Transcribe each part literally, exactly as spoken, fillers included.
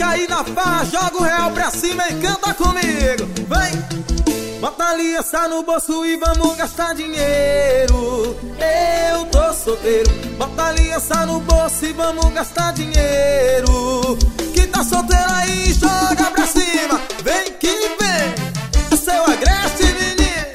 cair na farra, joga o real pra cima e canta comigo. Vem! Bota a aliança no bolso e vamos gastar dinheiro. Eu tô solteiro. Bota a aliança no bolso e vamos gastar dinheiro. Quem tá solteiro aí, joga pra cima. Vem que vem, seu agreste, menino.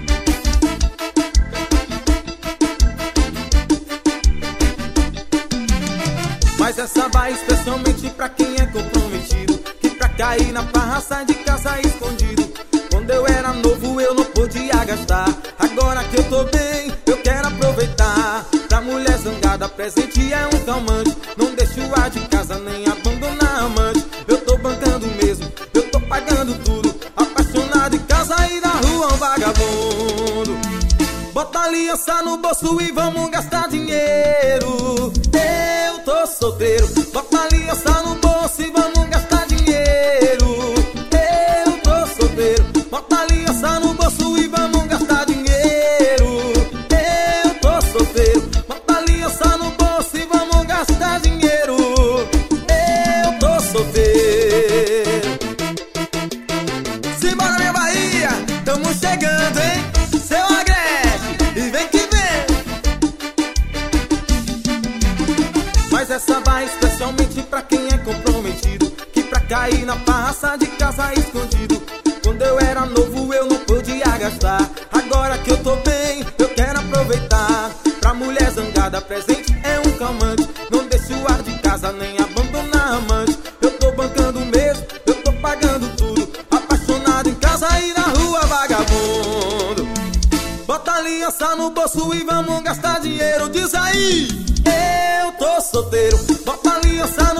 Mas essa vai especialmente pra quem é comprometido, que pra cair na farra sai de casa escondido. Quando eu era novo eu não podia gastar. Agora que eu tô bem, eu quero aproveitar. Pra mulher zangada, presente é um calmante. Não deixo o ar de casa nem abandonar a amante. Eu tô bancando mesmo, eu tô pagando tudo. Apaixonado em casa e na rua um vagabundo. Bota a aliança no bolso e vamos gastar dinheiro. Eu tô solteiro. Bota a aliança no bolso e vamos gastar dinheiro. Eu tô solteiro. Bota a aliança no bolso e vamos gastar dinheiro. Eu tô solteiro. Bota a aliança no bolso e vamos gastar dinheiro. Eu tô solteiro. Simbora, minha Bahia, tamo chegando, hein? Seu agreste, e vem que vem. Mas essa vai especialmente pra quem é comprometido, que pra cair na farra sai de casa escondido. Quando eu era novo eu não podia gastar. Agora que eu tô bem, eu quero aproveitar. Pra mulher zangada, presente é um calmante. Não deixo o ar de casa nem abandonar a amante. Eu tô bancando mesmo, eu tô pagando tudo. Apaixonado em casa e na rua vagabundo. Bota a aliança no bolso e vamos gastar dinheiro. Diz aí, eu tô solteiro. Bota a aliança